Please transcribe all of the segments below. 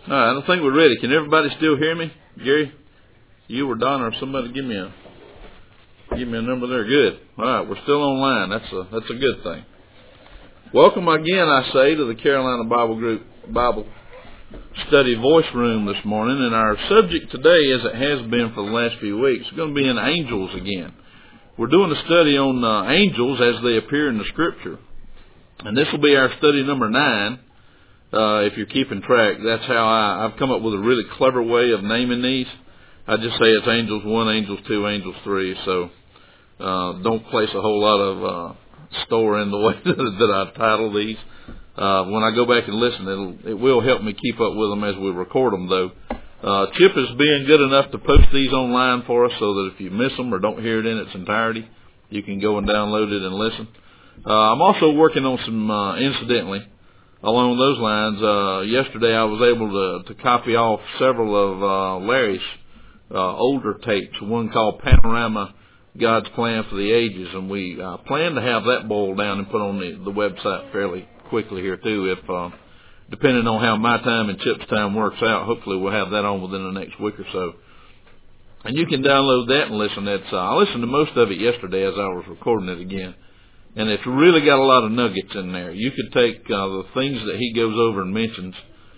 All right, I don't think we're ready. Can everybody still hear me? Gary, you or Donna or somebody give me a number there. Good. All right, we're still online. That's a good thing. Welcome again, I say, to the Carolina Bible Group Bible Study Voice Room this morning. And our subject today, as it has been for the last few weeks, is going to be in angels again. We're doing a study on angels as they appear in the Scripture. And this will be our study number 9. If you're keeping track, that's how I've come up with a really clever way of naming these. I just say it's Angels 1, Angels 2, Angels 3, so don't place a whole lot of store in the way that I title these. When I go back and listen, it will help me keep up with them as we record them, though. Chip is being good enough to post these online for us so that if you miss them or don't hear it in its entirety, you can go and download it and listen. I'm also working on some, incidentally, along those lines, yesterday I was able to copy off several of Larry's older tapes, one called Panorama, God's Plan for the Ages, and we plan to have that boiled down and put on the website fairly quickly here too, if depending on how my time and Chip's time works out. Hopefully we'll have that on within the next week or so. And you can download that and listen. I listened to most of it yesterday as I was recording it again. And it's really got a lot of nuggets in there. You could take the things that he goes over and mentions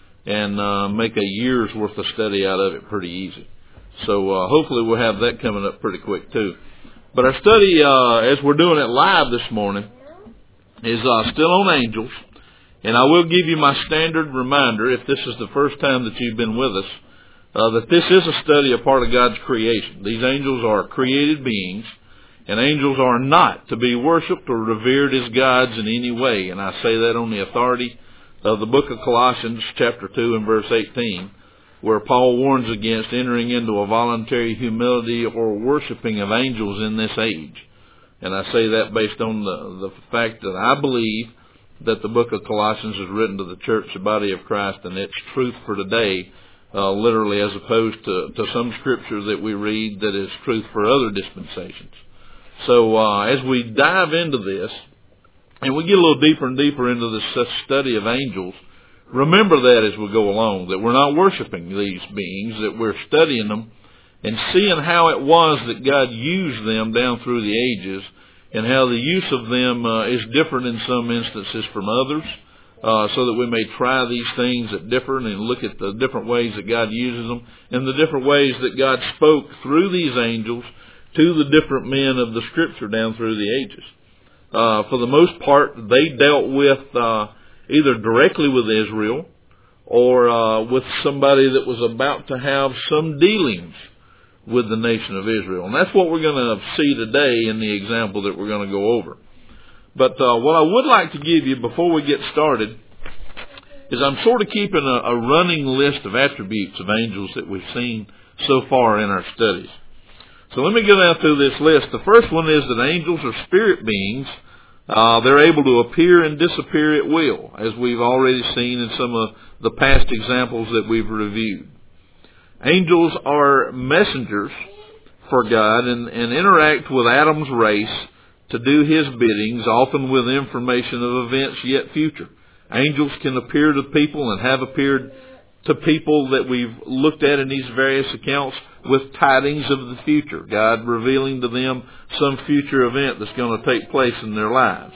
and make a year's worth of study out of it pretty easy. So hopefully we'll have that coming up pretty quick too. But our study, as we're doing it live this morning, is still on angels. And I will give you my standard reminder, if this is the first time that you've been with us, that this is a study, a part of God's creation. These angels are created beings. And angels are not to be worshipped or revered as gods in any way. And I say that on the authority of the book of Colossians, chapter 2 and verse 18, where Paul warns against entering into a voluntary humility or worshiping of angels in this age. And I say that based on the fact that I believe that the book of Colossians is written to the church, the body of Christ, and it's truth for today, literally, as opposed to some scripture that we read that is truth for other dispensations. So as we dive into this, and we get a little deeper and deeper into this study of angels, remember that as we go along, that we're not worshiping these beings, that we're studying them and seeing how it was that God used them down through the ages, and how the use of them is different in some instances from others, so that we may try these things that differ and look at the different ways that God uses them, and the different ways that God spoke through these angels to the different men of the Scripture down through the ages. For the most part, they dealt with either directly with Israel or with somebody that was about to have some dealings with the nation of Israel. And that's what we're going to see today in the example that we're going to go over. But what I would like to give you before we get started is I'm sort of keeping a running list of attributes of angels that we've seen so far in our studies. So let me go down through this list. The first one is that angels are spirit beings. They're able to appear and disappear at will, as we've already seen in some of the past examples that we've reviewed. Angels are messengers for God and interact with Adam's race to do his biddings, often with information of events yet future. Angels can appear to people and have appeared to people that we've looked at in these various accounts with tidings of the future, God revealing to them some future event that's going to take place in their lives.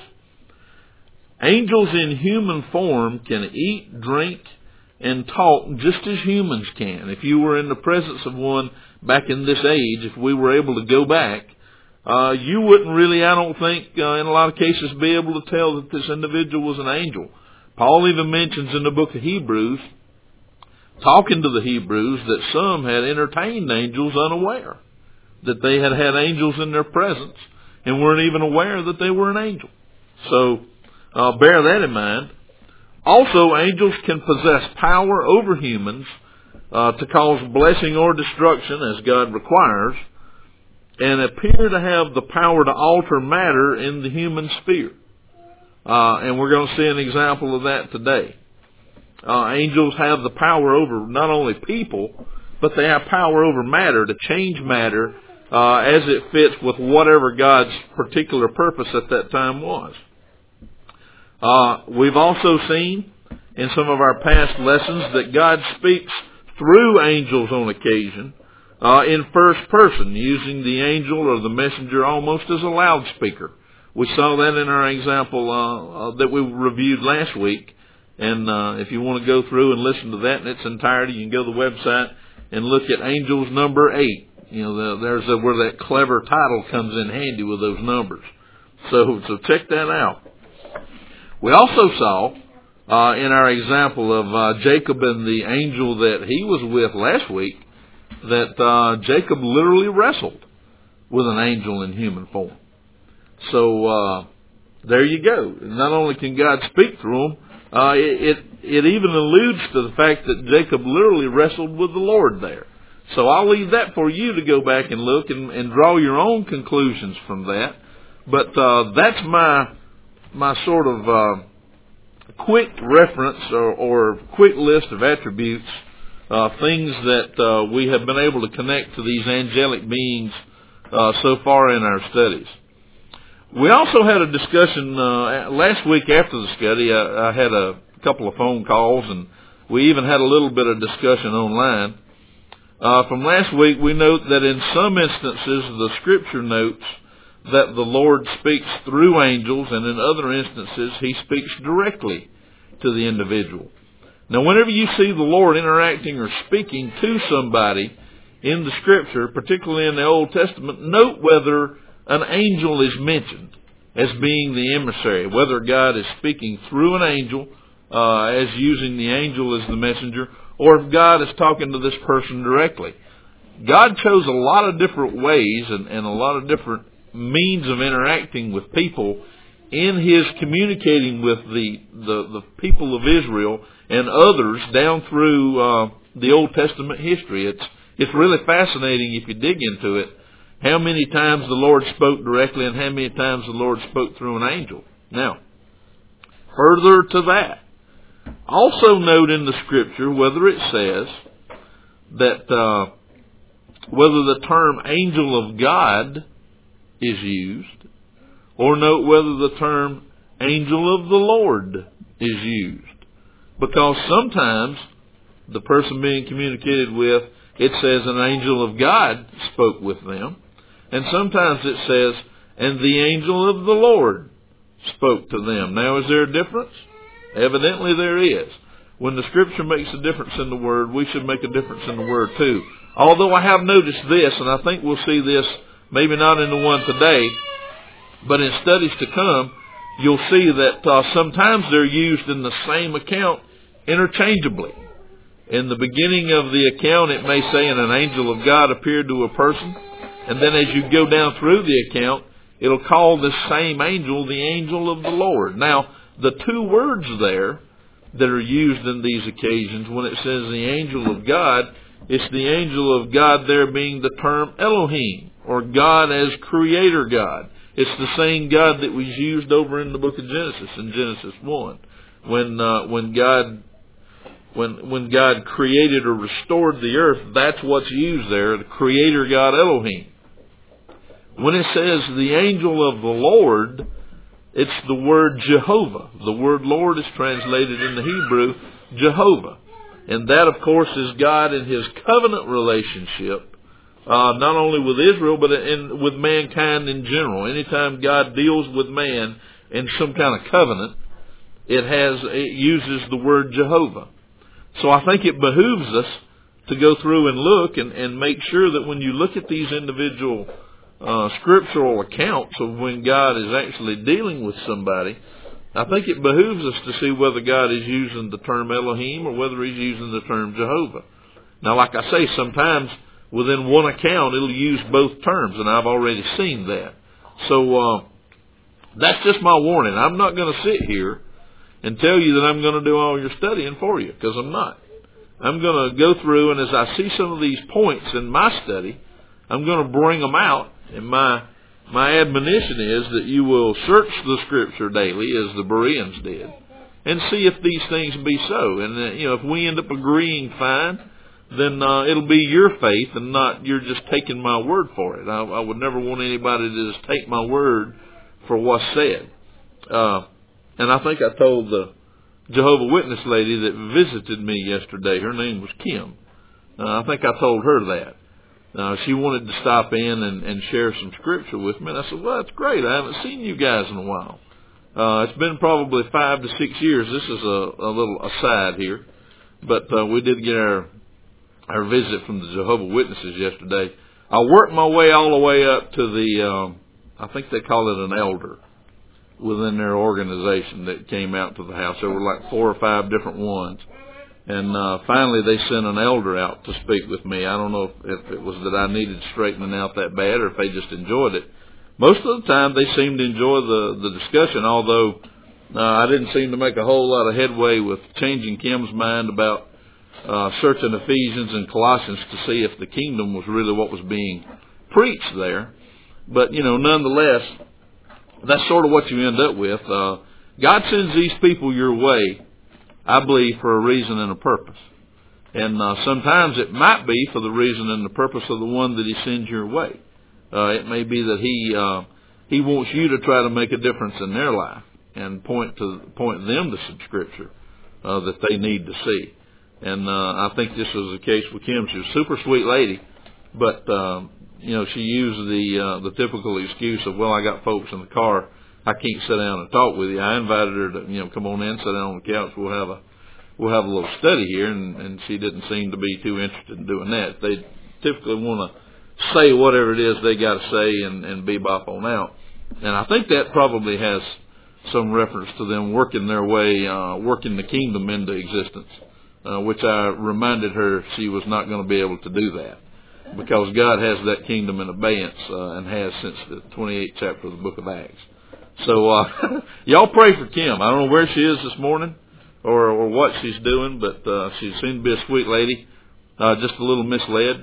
Angels in human form can eat, drink, and talk just as humans can. If you were in the presence of one back in this age, if we were able to go back, you wouldn't really, I don't think, in a lot of cases, be able to tell that this individual was an angel. Paul even mentions in the book of Hebrews, talking to the Hebrews, that some had entertained angels unaware, that they had had angels in their presence and weren't even aware that they were an angel. So bear that in mind. Also, angels can possess power over humans to cause blessing or destruction as God requires, and appear to have the power to alter matter in the human sphere. And we're going to see an example of that today. Angels have the power over not only people, but they have power over matter, to change matter as it fits with whatever God's particular purpose at that time was. We've also seen in some of our past lessons that God speaks through angels on occasion in first person, using the angel or the messenger almost as a loudspeaker. We saw that in our example that we reviewed last week. And if you want to go through and listen to that in its entirety, you can go to the website and look at Angels number 8. There's where that clever title comes in handy with those numbers. So check that out. We also saw in our example of Jacob and the angel that he was with last week that Jacob literally wrestled with an angel in human form. So there you go. Not only can God speak through him, it even alludes to the fact that Jacob literally wrestled with the Lord there. So I'll leave that for you to go back and look and draw your own conclusions from that. But that's my sort of quick reference or quick list of attributes, things that we have been able to connect to these angelic beings so far in our studies. We also had a discussion last week after the study. I had a couple of phone calls, and we even had a little bit of discussion online. From last week, we note that in some instances, the Scripture notes that the Lord speaks through angels, and in other instances, He speaks directly to the individual. Now, whenever you see the Lord interacting or speaking to somebody in the Scripture, particularly in the Old Testament, note whether an angel is mentioned as being the emissary, whether God is speaking through an angel, as using the angel as the messenger, or if God is talking to this person directly. God chose a lot of different ways and a lot of different means of interacting with people in His communicating with the people of Israel and others down through the Old Testament history. It's really fascinating if you dig into it, how many times the Lord spoke directly and how many times the Lord spoke through an angel. Now, further to that, also note in the Scripture whether it says that whether the term angel of God is used, or note whether the term angel of the Lord is used. Because sometimes the person being communicated with, it says an angel of God spoke with them. And sometimes it says, and the angel of the Lord spoke to them. Now, is there a difference? Evidently there is. When the Scripture makes a difference in the Word, we should make a difference in the Word too. Although I have noticed this, and I think we'll see this maybe not in the one today, but in studies to come, you'll see that sometimes they're used in the same account interchangeably. In the beginning of the account, it may say, and an angel of God appeared to a person. And then as you go down through the account, it'll call the same angel the angel of the Lord. Now, the two words there that are used in these occasions, when it says the angel of God, it's the angel of God there being the term Elohim, or God as creator God. It's the same God that was used over in the book of Genesis, in Genesis 1. When God created or restored the earth, that's what's used there, the creator God Elohim. When it says the angel of the Lord, it's the word Jehovah. The word Lord is translated in the Hebrew Jehovah. And that, of course, is God in His covenant relationship, not only with Israel, but with mankind in general. Anytime God deals with man in some kind of covenant, it uses the word Jehovah. So I think it behooves us to go through and look and make sure that when you look at these individual scriptural accounts of when God is actually dealing with somebody, I think it behooves us to see whether God is using the term Elohim or whether He's using the term Jehovah. Now, like I say, sometimes within one account it'll use both terms, and I've already seen that. So that's just my warning. I'm not going to sit here and tell you that I'm going to do all your studying for you, because I'm not. I'm going to go through, and as I see some of these points in my study, I'm going to bring them out. And my admonition is that you will search the Scripture daily, as the Bereans did, and see if these things be so. And if we end up agreeing, fine, then it'll be your faith and not you're just taking my word for it. I would never want anybody to just take my word for what's said. And I think I told the Jehovah's Witness lady that visited me yesterday. Her name was Kim. I think I told her that. She wanted to stop in and share some scripture with me. And I said, well, that's great. I haven't seen you guys in a while. It's been probably 5 to 6 years. This is a little aside here. But we did get our visit from the Jehovah's Witnesses yesterday. I worked my way all the way up to the, I think they call it an elder within their organization that came out to the house. There were like 4 or 5 different ones. And finally they sent an elder out to speak with me. I don't know if it was that I needed straightening out that bad or if they just enjoyed it. Most of the time they seemed to enjoy the discussion, although I didn't seem to make a whole lot of headway with changing Kim's mind about searching Ephesians and Colossians to see if the kingdom was really what was being preached there. But, nonetheless, that's sort of what you end up with. God sends these people your way, I believe, for a reason and a purpose. And sometimes it might be for the reason and the purpose of the one that He sends your way. It may be that He wants you to try to make a difference in their life and point them to some scripture that they need to see. And I think this was the case with Kim. She was a super sweet lady, but she used the typical excuse of, well, I got folks in the car, I can't sit down and talk with you. I invited her to come on in, sit down on the couch. We'll have a little study here, and she didn't seem to be too interested in doing that. They typically want to say whatever it is they got to say and bebop on out. And I think that probably has some reference to them working their way, working the kingdom into existence, which I reminded her she was not going to be able to do that because God has that kingdom in abeyance and has since the 28th chapter of the book of Acts. So y'all pray for Kim. I don't know where she is this morning or what she's doing, but she seemed to be a sweet lady, just a little misled.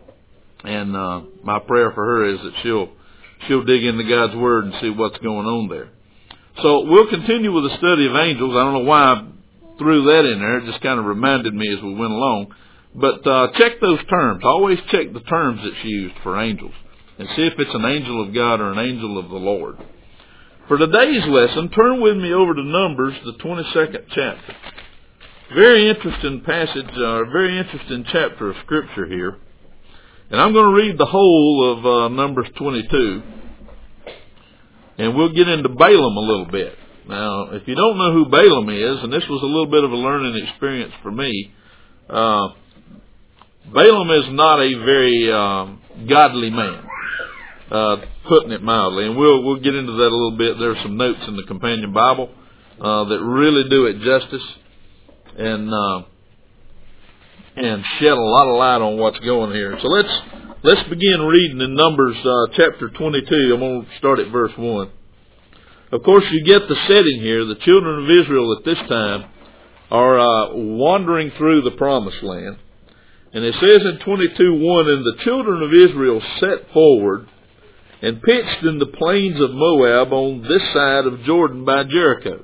And my prayer for her is that she'll dig into God's Word and see what's going on there. So we'll continue with the study of angels. I don't know why I threw that in there. It just kind of reminded me as we went along. But check those terms. Always check the terms that's used for angels and see if it's an angel of God or an angel of the Lord. For today's lesson, turn with me over to Numbers, the 22nd chapter. Very interesting passage, very interesting chapter of Scripture here. And I'm going to read the whole of Numbers 22. And we'll get into Balaam a little bit. Now, if you don't know who Balaam is, and this was a little bit of a learning experience for me, Balaam is not a very godly man, putting it mildly. And we'll get into that a little bit. There are some notes in the Companion Bible that really do it justice and shed a lot of light on what's going here. So let's begin reading in Numbers chapter 22. I'm going to start at verse 1. Of course, you get the setting here. The children of Israel at this time are wandering through the Promised Land. And it says in 22:1, and the children of Israel set forward and pitched in the plains of Moab on this side of Jordan by Jericho.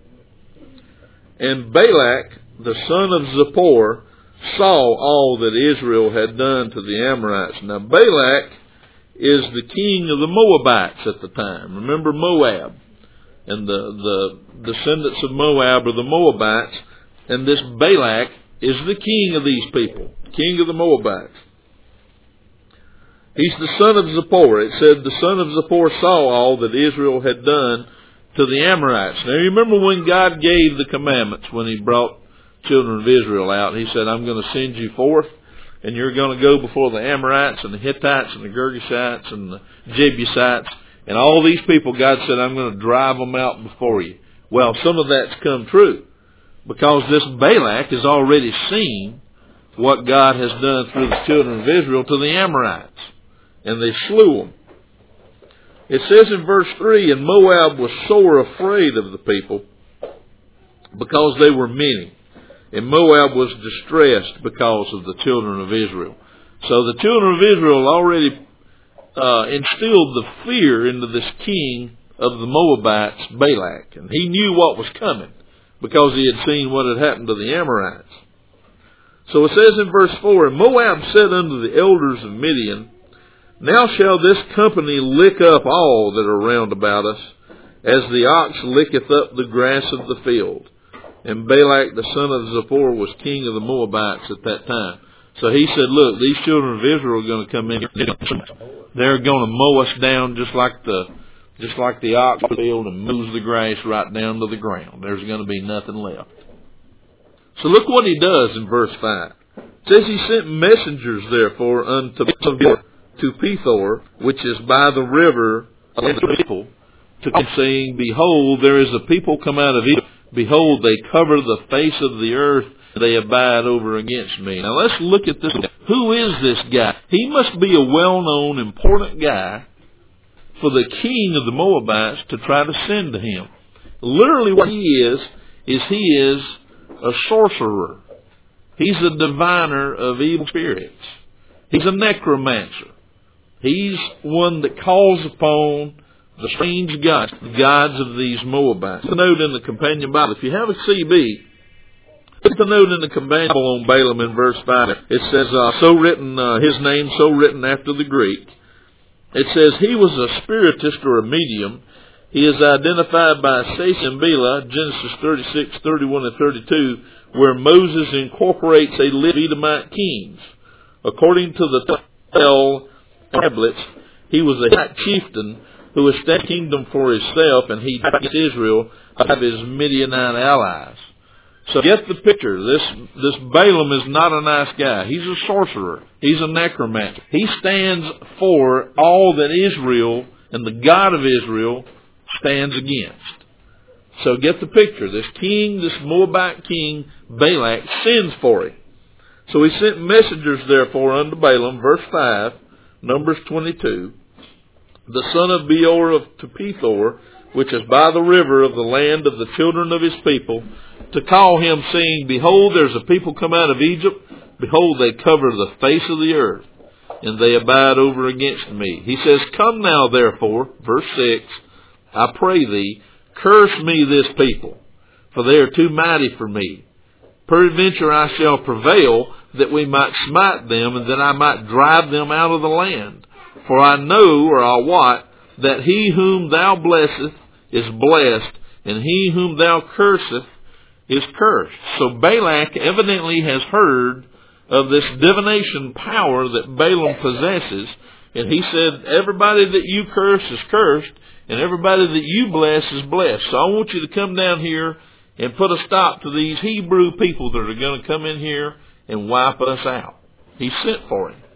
And Balak, the son of Zippor, saw all that Israel had done to the Amorites. Now Balak is the king of the Moabites at the time. Remember Moab. And the descendants of Moab are the Moabites. And this Balak is the king of these people, king of the Moabites. He's the son of Zippor. It said the son of Zippor saw all that Israel had done to the Amorites. Now you remember when God gave the commandments, when He brought children of Israel out, He said, I'm going to send you forth, and you're going to go before the Amorites and the Hittites and the Girgashites and the Jebusites. And all these people, God said, I'm going to drive them out before you. Well, some of that's come true, because this Balak has already seen what God has done through the children of Israel to the Amorites. And they slew them. It says in verse 3, and Moab was sore afraid of the people because they were many. And Moab was distressed because of the children of Israel. So the children of Israel already instilled the fear into this king of the Moabites, Balak. And he knew what was coming because he had seen what had happened to the Amorites. So it says in verse 4, and Moab said unto the elders of Midian, now shall this company lick up all that are round about us, as the ox licketh up the grass of the field. And Balak, the son of Zippor, was king of the Moabites at that time. So he said, look, these children of Israel are going to come in. They're going to mow us down just like the ox field and mows the grass right down to the ground. There's going to be nothing left. So look what he does in verse 5. It says he sent messengers, therefore, unto Pethor, which is by the river of the people, to come, saying, behold, there is a people come out of Egypt. Behold, they cover the face of the earth, they abide over against me. Now let's look at this. Who is this guy? He must be a well-known, important guy for the king of the Moabites to try to send to him. Literally what he is he is a sorcerer. He's a diviner of evil spirits. He's a necromancer. He's one that calls upon the strange gods, the gods of these Moabites. The note in the companion Bible. If you have a CB, put the note in the companion Bible on Balaam in verse 5. It says, his name so written after the Greek. It says, he was a spiritist or a medium. He is identified by Sasha and Bela, Genesis 36, 31, and 32, where Moses incorporates a list of Edomite kings. According to the 12 tablets, he was a Hittite chieftain who established a kingdom for himself, and he against Israel of his Midianite allies. So get the picture. This Balaam is not a nice guy. He's a sorcerer. He's a necromancer. He stands for all that Israel and the God of Israel stands against. So get the picture. This king, this Moabite king, Balak, sends for him. So he sent messengers, therefore, unto Balaam, verse 5, Numbers 22, the son of Beor to Pethor, which is by the river of the land of the children of his people, to call him, saying, behold, there's a people come out of Egypt. Behold, they cover the face of the earth, and they abide over against me. He says, come now, therefore, verse 6, I pray thee, curse me this people, for they are too mighty for me. Peradventure I shall prevail, that we might smite them, and that I might drive them out of the land. For I know, or I wot, that he whom thou blessest is blessed, and he whom thou cursest is cursed. So Balak evidently has heard of this divination power that Balaam possesses, and he said, everybody that you curse is cursed, and everybody that you bless is blessed. So I want you to come down here and put a stop to these Hebrew people that are going to come in here and wipe us out. He sent for him.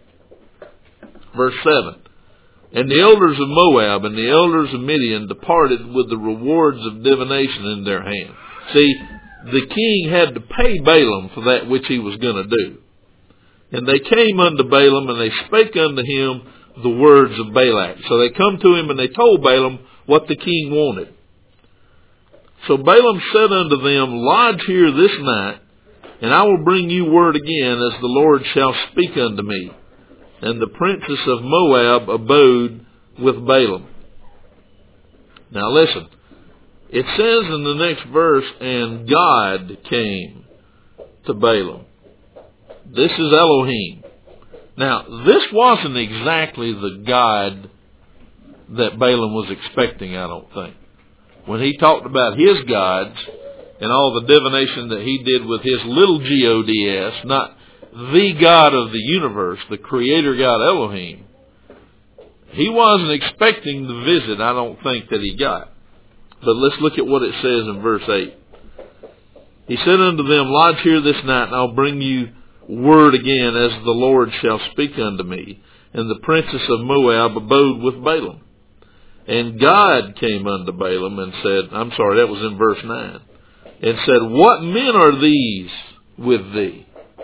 Verse 7. And the elders of Moab and the elders of Midian departed with the rewards of divination in their hand. See, the king had to pay Balaam for that which he was going to do. And they came unto Balaam, and they spake unto him the words of Balak. So they come to him, and they told Balaam what the king wanted. So Balaam said unto them, lodge here this night, and I will bring you word again, as the Lord shall speak unto me. And the princess of Moab abode with Balaam. Now listen. It says in the next verse, and God came to Balaam. This is Elohim. Now, this wasn't exactly the God that Balaam was expecting, I don't think. When he talked about his gods and all the divination that he did with his little gods, not the God of the universe, the creator God Elohim, he wasn't expecting the visit, I don't think, that he got. But let's look at what it says in verse 8. He said unto them, lodge here this night, and I'll bring you word again, as the Lord shall speak unto me. And the princess of Moab abode with Balaam. And God came unto Balaam and said, that was in verse 9, and said, what men are these with thee?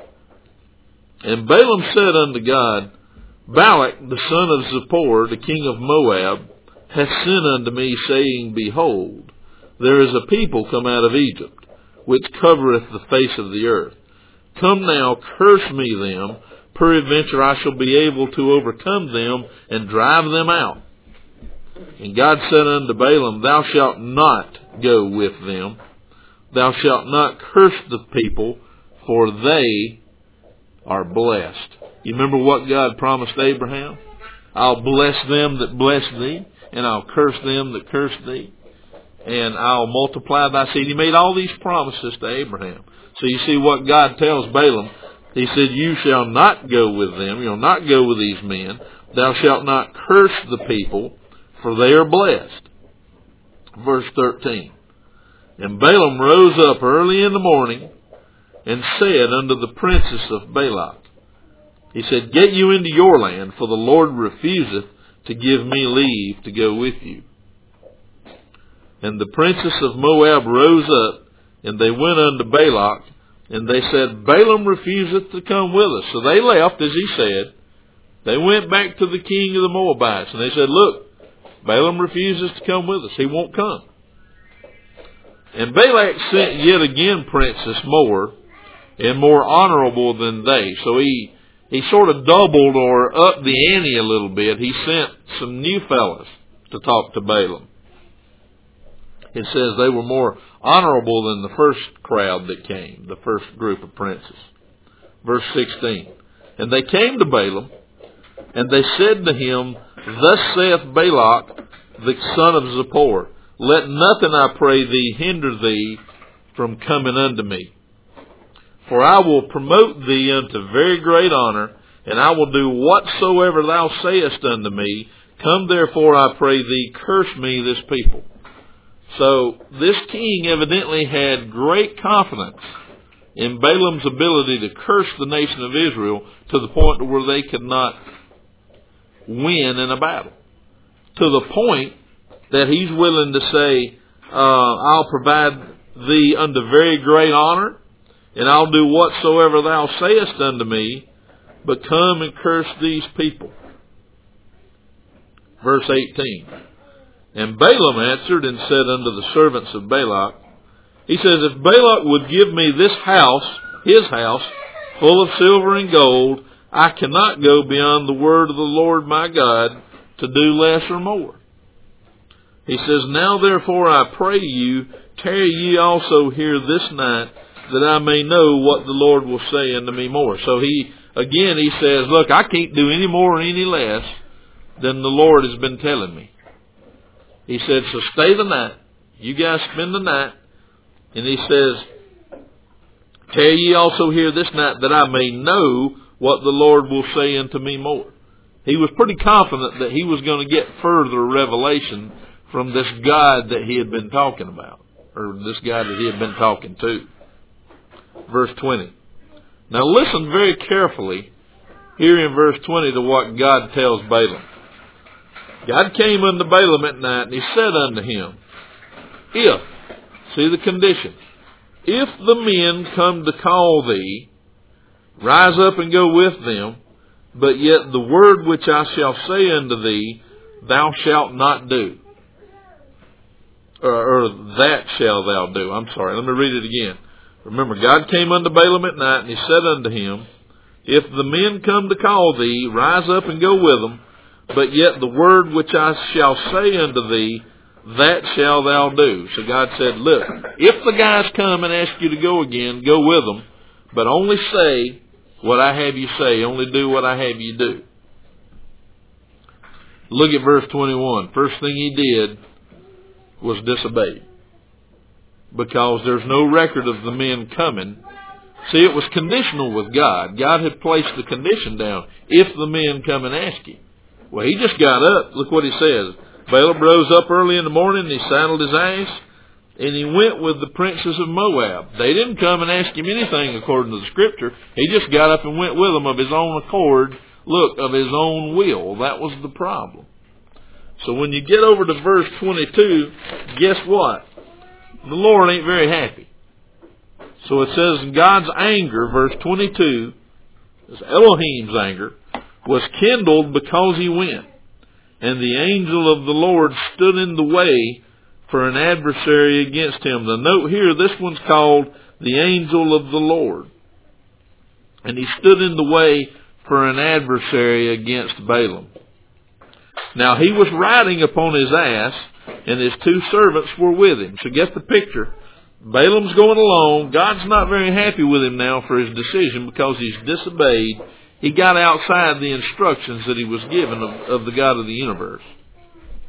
And Balaam said unto God, Balak, the son of Zippor, the king of Moab, hath sent unto me, saying, behold, there is a people come out of Egypt, which covereth the face of the earth. Come now, curse me them, peradventure I shall be able to overcome them and drive them out. And God said unto Balaam, thou shalt not go with them. Thou shalt not curse the people, for they are blessed. You remember what God promised Abraham? I'll bless them that bless thee, and I'll curse them that curse thee. and I'll multiply thy seed. He made all these promises to Abraham. So you see what God tells Balaam. He said, you shall not go with them. You'll not go with these men. Thou shalt not curse the people, for they are blessed. Verse 13. And Balaam rose up early in the morning and said unto the princes of Balak, he said, get you into your land, for the Lord refuseth to give me leave to go with you. And the princes of Moab rose up, and they went unto Balak, and they said, Balaam refuseth to come with us. So they left, as he said. They went back to the king of the Moabites, and they said, look, Balaam refuses to come with us. He won't come. And Balak sent yet again princes more, and more honorable than they. So he sort of doubled or upped the ante a little bit. He sent some new fellas to talk to Balaam. It says they were more honorable than the first crowd that came, the first group of princes. Verse 16. And they came to Balaam, and they said to him, thus saith Balak, the son of Zippor, let nothing, I pray thee, hinder thee from coming unto me. For I will promote thee unto very great honor, and I will do whatsoever thou sayest unto me. Come therefore, I pray thee, curse me this people. So this king evidently had great confidence in Balaam's ability to curse the nation of Israel to the point where they could not win in a battle. To the point that he's willing to say, I'll provide thee unto very great honor, and I'll do whatsoever thou sayest unto me, but come and curse these people. Verse 18. And Balaam answered and said unto the servants of Balak, he says, if Balak would give me this house, his house, full of silver and gold, I cannot go beyond the word of the Lord my God to do less or more. He says, now therefore I pray you, tarry ye also here this night, that I may know what the Lord will say unto me more. So he says, look, I can't do any more or any less than the Lord has been telling me. He said, so stay the night. You guys spend the night. And he says, tarry ye also here this night, that I may know what the Lord will say unto me more. He was pretty confident that he was going to get further revelation from this God that he had been talking about, or this guy that he had been talking to. Verse 20. Now listen very carefully here in verse 20 to what God tells Balaam. God came unto Balaam at night, and he said unto him, see the condition, if the men come to call thee, rise up and go with them, but yet the word which I shall say unto thee, thou shalt not do. Or that shall thou do. I'm sorry, let me read it again. Remember, God came unto Balaam at night, and he said unto him, if the men come to call thee, rise up and go with them, but yet the word which I shall say unto thee, that shall thou do. So God said, look, if the guys come and ask you to go again, go with them, but only say what I have you say, only do what I have you do. Look at verse 21. First thing he did was disobey, because there's no record of the men coming. See, it was conditional with God. God had placed the condition down, if the men come and ask you. Well, he just got up. Look what he says. Balaam rose up early in the morning, and he saddled his ass, and he went with the princes of Moab. They didn't come and ask him anything according to the scripture. He just got up and went with them of his own accord, of his own will. That was the problem. So when you get over to verse 22, guess what? The Lord ain't very happy. So it says, God's anger, verse 22, Elohim's anger, was kindled because he went. And the angel of the Lord stood in the way for an adversary against him. The note here, this one's called the angel of the Lord. And he stood in the way for an adversary against Balaam. Now he was riding upon his ass, and his two servants were with him. So get the picture. Balaam's going along. God's not very happy with him now for his decision because he's disobeyed. He got outside the instructions that he was given of the God of the universe.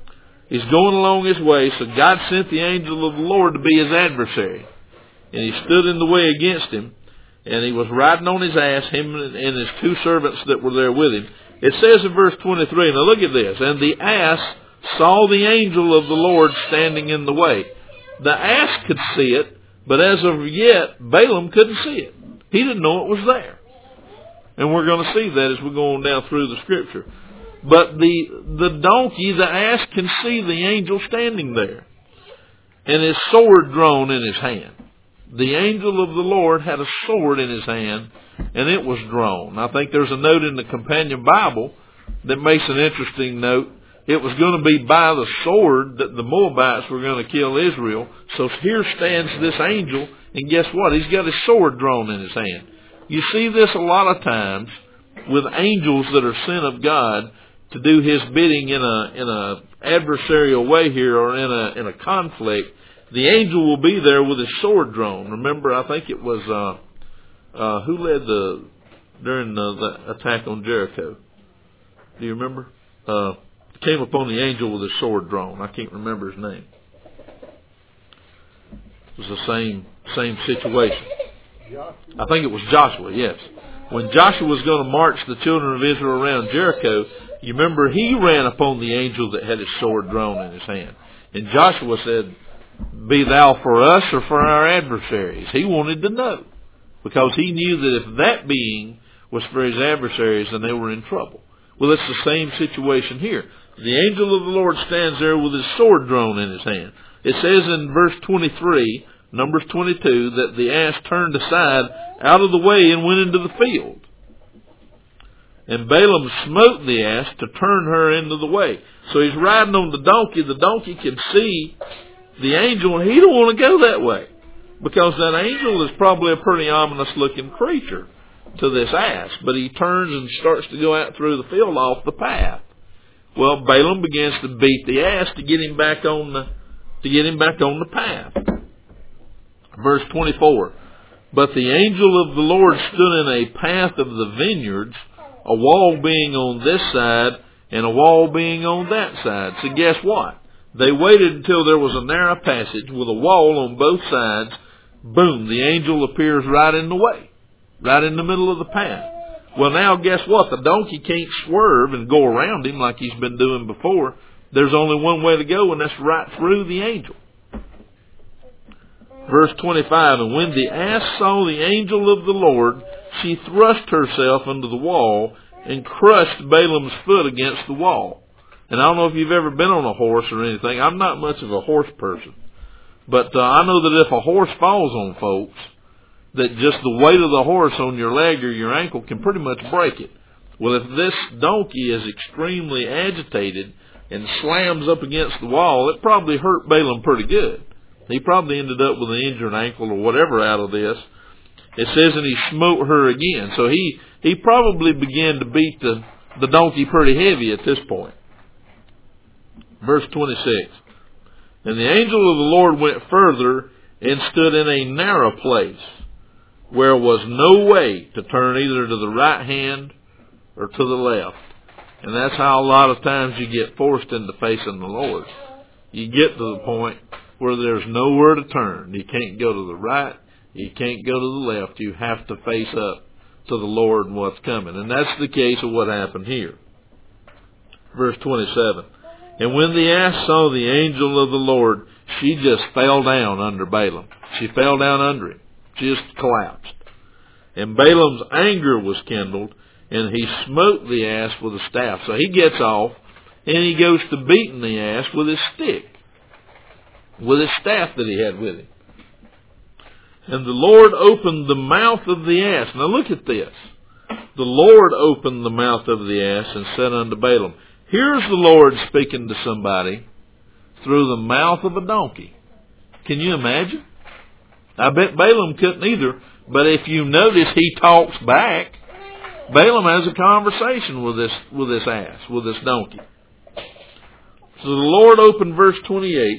He's going along his way, so God sent the angel of the Lord to be his adversary. And he stood in the way against him, and he was riding on his ass, him and his two servants that were there with him. It says in verse 23, now look at this, and the ass saw the angel of the Lord standing in the way. The ass could see it, but as of yet, Balaam couldn't see it. He didn't know it was there. And we're going to see that as we go on down through the scripture. But the donkey, the ass, can see the angel standing there, and his sword drawn in his hand. The angel of the Lord had a sword in his hand, and it was drawn. I think there's a note in the companion Bible that makes an interesting note. It was going to be by the sword that the Moabites were going to kill Israel. So here stands this angel, and guess what? He's got his sword drawn in his hand. You see this a lot of times with angels that are sent of God to do his bidding in a adversarial way here, or in a conflict. The angel will be there with his sword drawn. Remember, I think it was who led during the attack on Jericho? Do you remember? Came upon the angel with his sword drawn. I can't remember his name. It was the same situation. I think it was Joshua. Yes, when Joshua was going to march the children of Israel around Jericho, you remember he ran upon the angel that had his sword drawn in his hand, and Joshua said, "Be thou for us or for our adversaries?" He wanted to know, because he knew that if that being was for his adversaries, then they were in trouble. Well, it's the same situation here. The angel of the Lord stands there with his sword drawn in his hand. It says in verse 23, Numbers 22, that the ass turned aside out of the way and went into the field. And Balaam smote the ass to turn her into the way. So he's riding on the donkey. The donkey can see the angel, and he don't want to go that way, because that angel is probably a pretty ominous looking creature to this ass. But he turns and starts to go out through the field off the path. Well, Balaam begins to beat the ass to get him back on the path. Verse 24. But the angel of the Lord stood in a path of the vineyards, a wall being on this side and a wall being on that side. So guess what? They waited until there was a narrow passage with a wall on both sides. Boom, the angel appears right in the way, right in the middle of the path. Well, now guess what? The donkey can't swerve and go around him like he's been doing before. There's only one way to go, and that's right through the angel. Verse 25, and when the ass saw the angel of the Lord, she thrust herself into the wall and crushed Balaam's foot against the wall. And I don't know if you've ever been on a horse or anything. I'm not much of a horse person. But I know that if a horse falls on folks, that just the weight of the horse on your leg or your ankle can pretty much break it. Well, if this donkey is extremely agitated and slams up against the wall, it probably hurt Balaam pretty good. He probably ended up with an injured ankle or whatever out of this. It says, and he smote her again. So he probably began to beat the donkey pretty heavy at this point. Verse 26. And the angel of the Lord went further and stood in a narrow place, where was no way to turn either to the right hand or to the left. And that's how a lot of times you get forced into facing the Lord. You get to the point where there's nowhere to turn. You can't go to the right. You can't go to the left. You have to face up to the Lord and what's coming. And that's the case of what happened here. Verse 27. And when the ass saw the angel of the Lord, she just fell down under Balaam. She fell down under him. Just collapsed. And Balaam's anger was kindled, and he smote the ass with a staff. So he gets off, and he goes to beating the ass with his stick, with his staff that he had with him. And the Lord opened the mouth of the ass. Now look at this. The Lord opened the mouth of the ass and said unto Balaam, here's the Lord speaking to somebody through the mouth of a donkey. Can you imagine? I bet Balaam couldn't either, but if you notice, he talks back. Balaam has a conversation with this ass, with this donkey. So the Lord opened verse 28,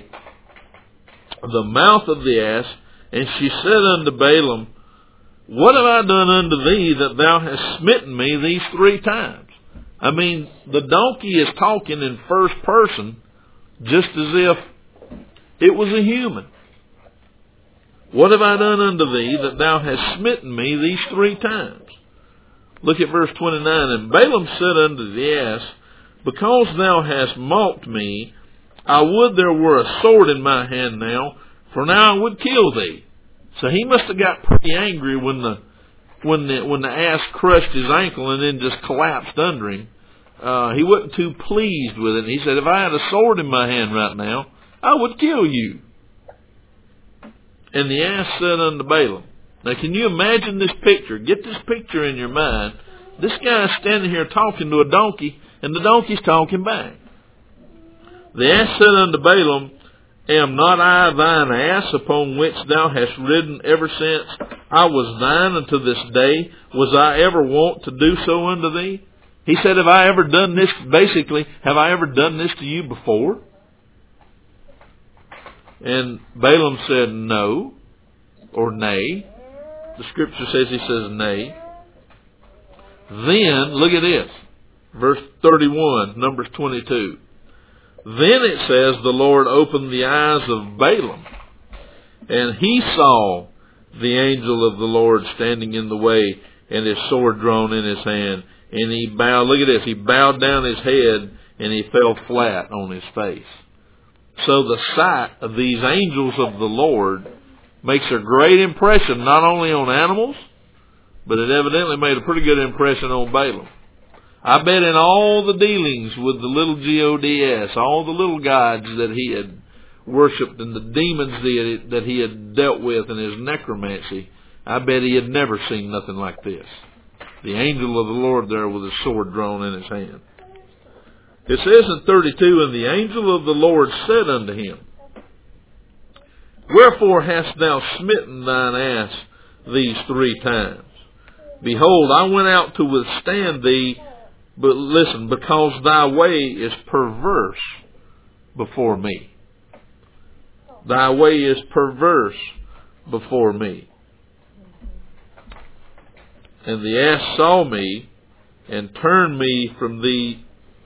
the mouth of the ass, and she said unto Balaam, what have I done unto thee that thou hast smitten me these 3 times? I mean, the donkey is talking in first person just as if it was a human. What have I done unto thee that thou hast smitten me these 3 times? Look at verse 29. And Balaam said unto the ass, because thou hast mocked me, I would there were a sword in my hand now, for now I would kill thee. So he must have got pretty angry when the ass crushed his ankle and then just collapsed under him. He wasn't too pleased with it. He said, if I had a sword in my hand right now, I would kill you. And the ass said unto Balaam. Now can you imagine this picture? Get this picture in your mind. This guy's standing here talking to a donkey, and the donkey's talking back. The ass said unto Balaam, am not I thine ass upon which thou hast ridden ever since I was thine unto this day? Was I ever wont to do so unto thee? He said, have I ever done this, basically, have I ever done this to you before? And Balaam said no, or nay. The scripture says he says nay. Then, look at this, verse 31, Numbers 22. Then it says the Lord opened the eyes of Balaam, and he saw the angel of the Lord standing in the way, and his sword drawn in his hand. And he bowed, look at this, he bowed down his head, and he fell flat on his face. So the sight of these angels of the Lord makes a great impression, not only on animals, but it evidently made a pretty good impression on Balaam. I bet in all the dealings with the little gods, all the little gods that he had worshipped and the demons that he had dealt with in his necromancy, I bet he had never seen nothing like this. The angel of the Lord there with his sword drawn in his hand. It says in 32, and the angel of the Lord said unto him, wherefore hast thou smitten thine ass these 3 times? Behold, I went out to withstand thee, but listen, because thy way is perverse before me. Thy way is perverse before me. And the ass saw me and turned me from me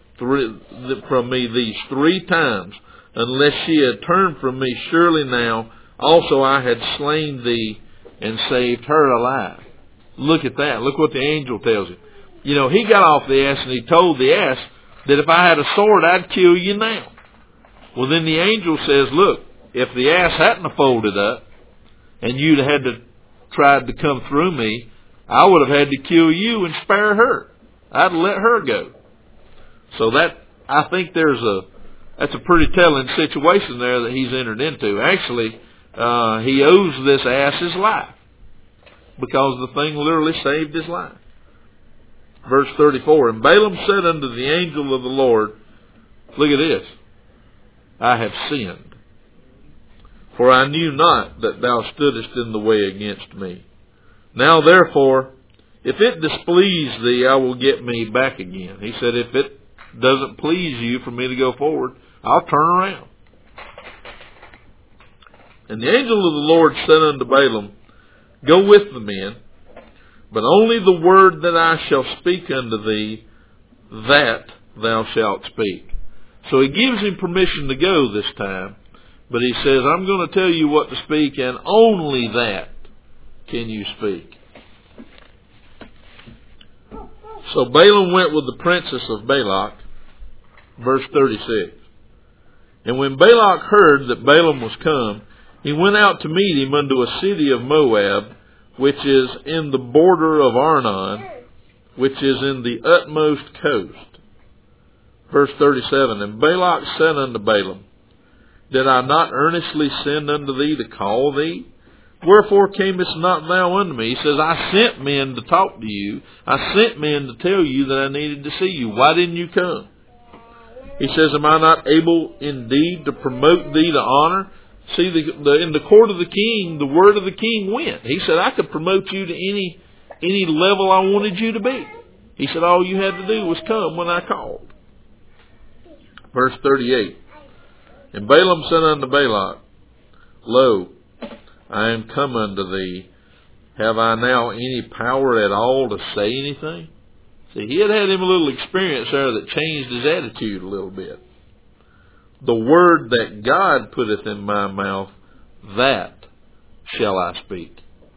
these 3 times. Unless she had turned from me, surely now also I had slain thee and saved her alive. Look at that. Look what the angel tells him. You know, he got off the ass and he told the ass that if I had a sword, I'd kill you now. Well, then the angel says, look, if the ass hadn't have folded up and you'd had to tried to come through me, I would have had to kill you and spare her. I'd let her go. So that, I think that's a pretty telling situation there that he's entered into. Actually, he owes this ass his life because the thing literally saved his life. Verse 34, and Balaam said unto the angel of the Lord, look at this, I have sinned, for I knew not that thou stoodest in the way against me. Now therefore, if it displease thee, I will get me back again. He said, if it doesn't please you for me to go forward, I'll turn around. And the angel of the Lord said unto Balaam, go with the men, but only the word that I shall speak unto thee, that thou shalt speak. So he gives him permission to go this time, but he says, I'm going to tell you what to speak, and only that can you speak. So Balaam went with the princess of Balak, verse 36. And when Balak heard that Balaam was come, he went out to meet him unto a city of Moab, which is in the border of Arnon, which is in the utmost coast. Verse 37, and Balak said unto Balaam, did I not earnestly send unto thee to call thee? Wherefore camest not thou unto me? He says, I sent men to talk to you. I sent men to tell you that I needed to see you. Why didn't you come? He says, am I not able indeed to promote thee to honor? See, in the court of the king, the word of the king went. He said, I could promote you to any level I wanted you to be. He said, all you had to do was come when I called. Verse 38. And Balaam said unto Balak, lo, I am come unto thee. Have I now any power at all to say anything? See, he had him a little experience there that changed his attitude a little bit. The word that God putteth in my mouth, that shall I speak.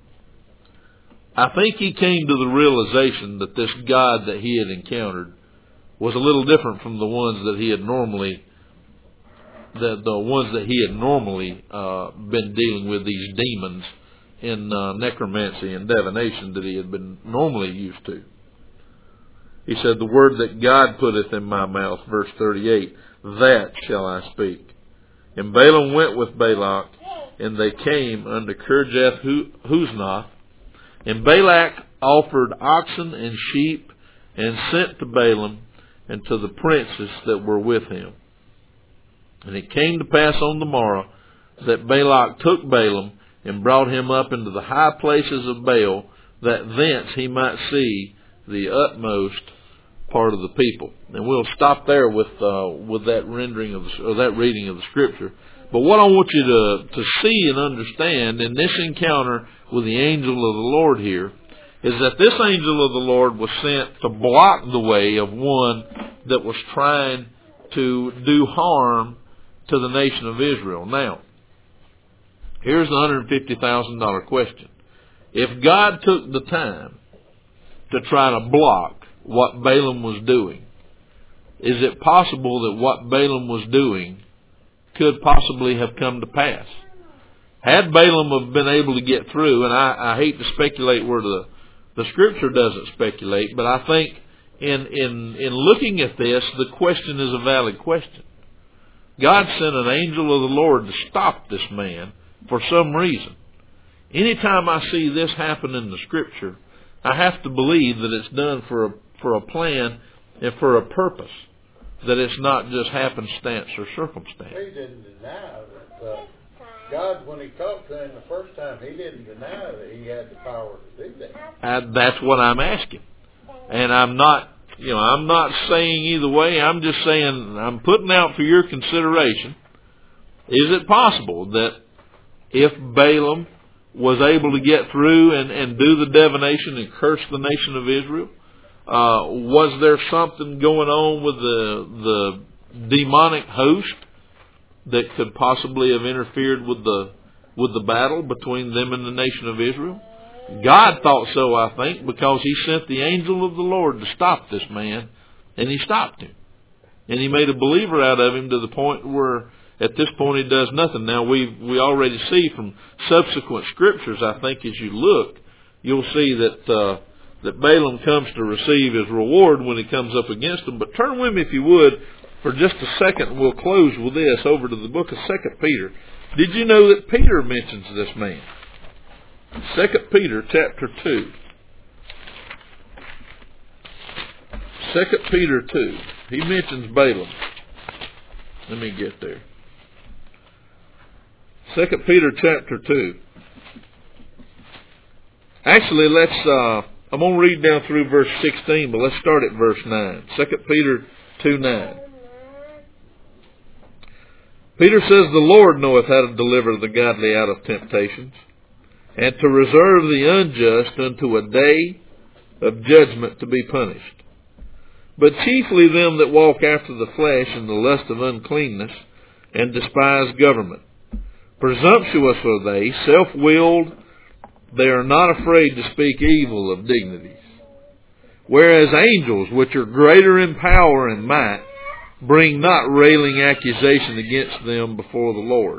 I think he came to the realization that this God that he had encountered was a little different from the ones that he had normally been dealing with, these demons in necromancy and divination that he had been normally used to. He said, the word that God putteth in my mouth, verse 38, that shall I speak. And Balaam went with Balak, and they came unto Kirjath-Huznoth. And Balak offered oxen and sheep, and sent to Balaam and to the princes that were with him. And it came to pass on the morrow that Balak took Balaam, and brought him up into the high places of Baal, that thence he might see the utmost part of the people. And we'll stop there with that rendering of that reading of the scripture. But what I want you to see and understand in this encounter with the angel of the Lord here is that this angel of the Lord was sent to block the way of one that was trying to do harm to the nation of Israel. Now, here's the $150,000 question. If God took the time to try to block what Balaam was doing, is it possible that what Balaam was doing could possibly have come to pass? Had Balaam have been able to get through, and I hate to speculate where the scripture doesn't speculate, but I think in looking at this, the question is a valid question. God sent an angel of the Lord to stop this man for some reason. Anytime I see this happen in the scripture, I have to believe that it's done for a plan and for a purpose, that it's not just happenstance or circumstance. He didn't deny that God, when he talked to him the first time, he didn't deny that he had the power to do that. That's what I'm asking. And I'm not saying either way. I'm just saying, I'm putting out for your consideration, is it possible that if Balaam was able to get through and do the divination and curse the nation of Israel, was there something going on with the demonic host that could possibly have interfered with the battle between them and the nation of Israel? God thought so, I think, because he sent the angel of the Lord to stop this man, and he stopped him. And he made a believer out of him to the point where at this point he does nothing. Now we already see from subsequent scriptures, I think as you look, you'll see that Balaam comes to receive his reward when he comes up against them. But turn with me, if you would, for just a second, and we'll close with this, over to the book of 2 Peter. Did you know that Peter mentions this man? 2 Peter chapter 2. 2 Peter 2. He mentions Balaam. Let me get there. 2 Peter chapter 2. Actually, I'm going to read down through verse 16, but let's start at verse 9. 2 Peter 2:9. Peter says, the Lord knoweth how to deliver the godly out of temptations, and to reserve the unjust unto a day of judgment to be punished. But chiefly them that walk after the flesh in the lust of uncleanness, and despise government. Presumptuous are they, self-willed, they are not afraid to speak evil of dignities. Whereas angels, which are greater in power and might, bring not railing accusation against them before the Lord.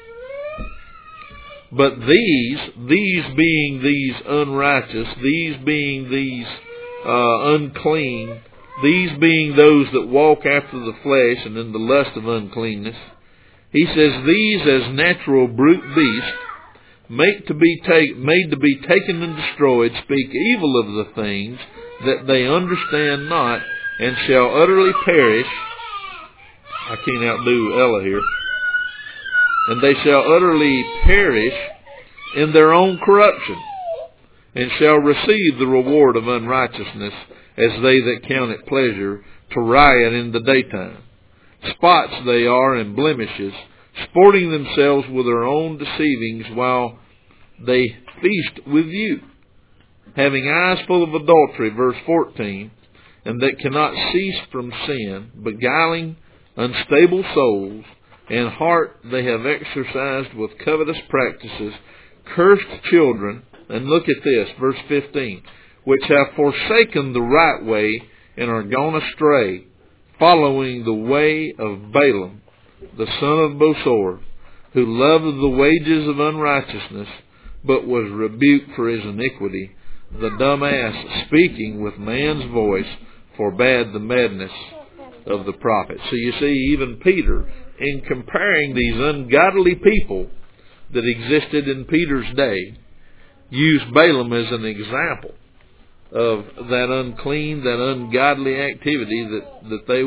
But these being these unrighteous, these being these unclean, these being those that walk after the flesh and in the lust of uncleanness, he says, these as natural brute beasts, made to be taken and destroyed, speak evil of the things that they understand not, and shall utterly perish. I can't outdo Ella here. And they shall utterly perish in their own corruption, and shall receive the reward of unrighteousness, as they that count it pleasure to riot in the daytime. Spots they are and blemishes, sporting themselves with their own deceivings while they feast with you, having eyes full of adultery, verse 14, and that cannot cease from sin, beguiling unstable souls, and heart they have exercised with covetous practices, cursed children, and look at this, verse 15, which have forsaken the right way and are gone astray, following the way of Balaam, the son of Bosor, who loved the wages of unrighteousness, but was rebuked for his iniquity. The dumb ass, speaking with man's voice, forbade the madness of the prophet. So you see, even Peter, in comparing these ungodly people that existed in Peter's day, used Balaam as an example of that unclean, that ungodly activity that they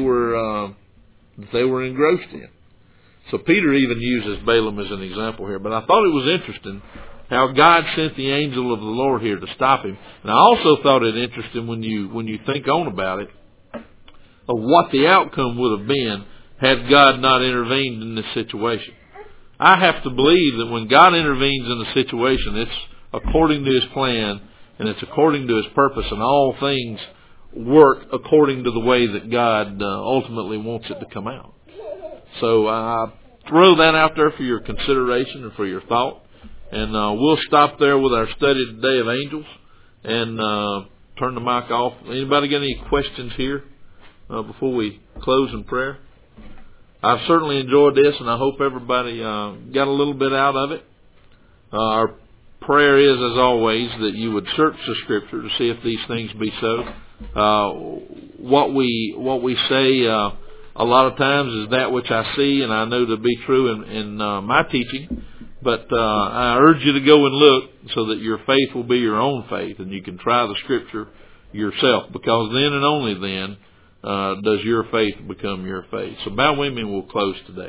were engrossed in. So Peter even uses Balaam as an example here. But I thought it was interesting how God sent the angel of the Lord here to stop him. And I also thought it interesting when you think on about it, of what the outcome would have been had God not intervened in this situation. I have to believe that when God intervenes in a situation, it's according to His plan and it's according to His purpose, and all things work according to the way that God ultimately wants it to come out. So I throw that out there for your consideration and for your thought. And we'll stop there with our study today of angels and turn the mic off. Anybody got any questions here before we close in prayer? I've certainly enjoyed this, and I hope everybody got a little bit out of it. Our prayer is, as always, that you would search the Scripture to see if these things be so. What we say a lot of times is that which I see and I know to be true in my teaching. But I urge you to go and look so that your faith will be your own faith and you can try the Scripture yourself, because then and only then does your faith become your faith. So bow with me and we'll close today.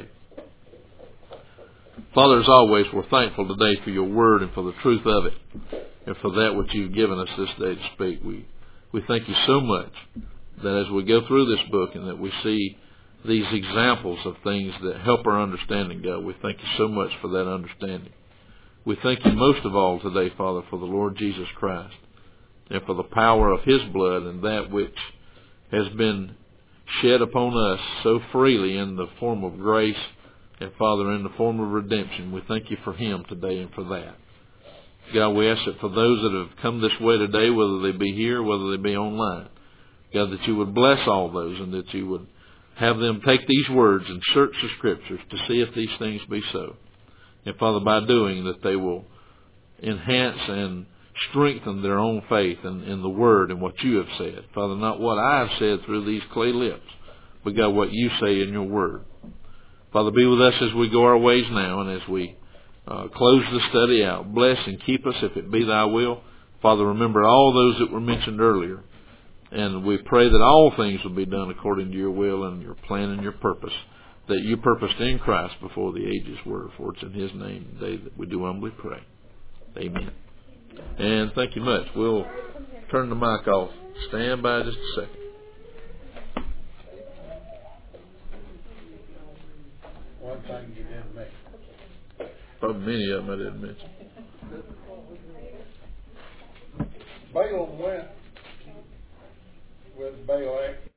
Father, as always, we're thankful today for your word and for the truth of it and for that which you've given us this day to speak. We thank you so much that as we go through this book and that we see these examples of things that help our understanding, God, we thank you so much for that understanding. We thank you most of all today, Father, for the Lord Jesus Christ and for the power of His blood and that which has been shed upon us so freely in the form of grace and, Father, in the form of redemption. We thank you for Him today and for that. God, we ask that for those that have come this way today, whether they be here, whether they be online, God, that you would bless all those and that you would have them take these words and search the Scriptures to see if these things be so. And, Father, by doing that, they will enhance and strengthen their own faith in the Word and what you have said. Father, not what I have said through these clay lips, but, God, what you say in your Word. Father, be with us as we go our ways now and as we close the study out. Bless and keep us if it be thy will. Father, remember all those that were mentioned earlier. And we pray that all things will be done according to your will and your plan and your purpose that you purposed in Christ before the ages were. For it's in His name today that we do humbly pray. Amen. And thank you much. We'll turn the mic off. Stand by just a second. One thing you didn't mention. Probably many of them I didn't mention. Balaam went with Balak